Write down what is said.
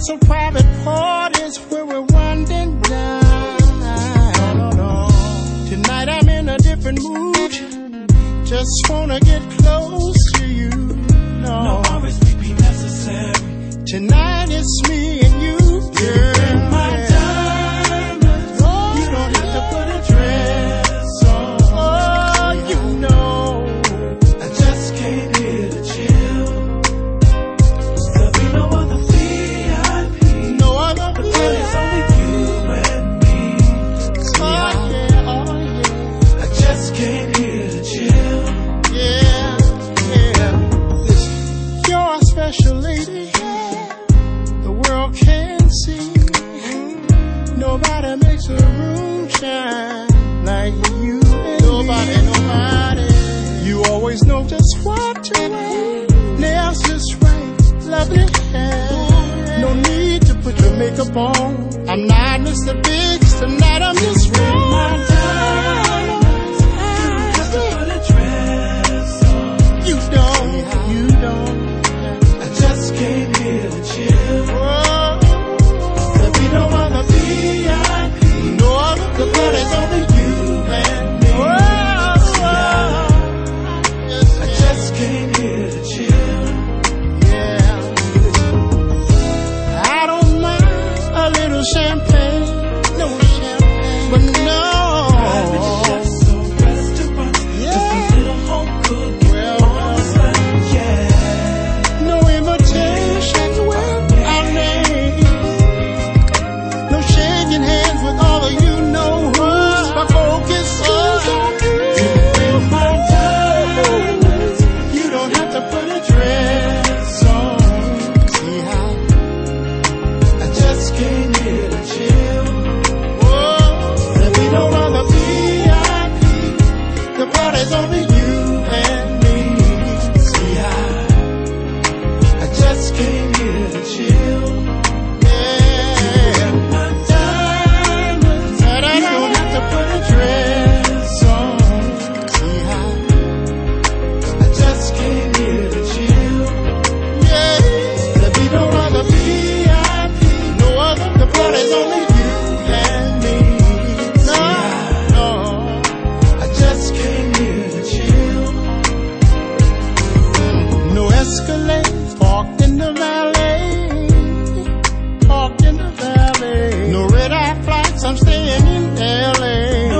some private parties where we're winding down. Tonight I'm in a different mood. Just wanna get close to you. No worries may be necessary. Tonight it's me and you, girl. My diamonds. You don't have to put a dress on. Oh, you know I just came here to chill. There'll be no other VIP. no other The party's only you and me. Oh yeah, oh yeah. I just came here to chill. Yeah, yeah. Listen, you're a special lady. The world can see. Nobody makes a room shine like you. Nobody. You always know just what to wear. Nails just right, lovely hair. No need to put your makeup on. I'm not Mr. Biggs tonight. I'm just My diamonds. You don't have to put a dress on. You don't. I just came here to chill. Oh, There'll be no other VIP. no other. The party's only you and me. I just came here to chill. Yeah. I don't mind a little champagne, no champagne, but no. Private chefs or restaurants, just a little home cooking Well, on the side. Yeah. No invitation with our name. No shaking hands with all of you know-who's. My focus is on you. My diamonds. You don't have to put a dress on. See how? I just came here to chill. Whoa. There'll be no other VIP. The party's only you and me. See how? I just came here to chill. Yeah. My diamonds. You don't have to put a dress on. See how? I just came here to chill. Yeah. There'll be no other VIP. No other. The party's only you and me. No. I just came here to chill. No Escalade, parked in the valley. Parked in the valley. No red-eye flights, I'm staying in LA.